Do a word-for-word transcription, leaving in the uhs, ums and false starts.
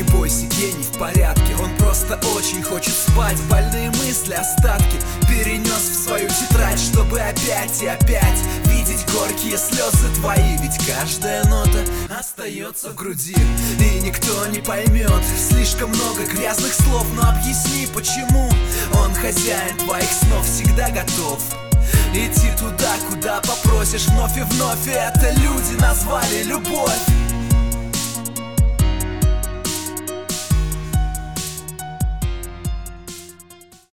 бойся, гений в порядке. Он просто очень хочет спать. Больные мысли, остатки перенес в свою тетрадь, чтобы опять и опять видеть горькие слезы твои. Ведь каждая нота остается в груди, и никто не поймет. Слишком много грязных слов, но объясни, почему он хозяин твоих снов, всегда готов идти туда, куда попросишь вновь и вновь. И это люди назвали любовь.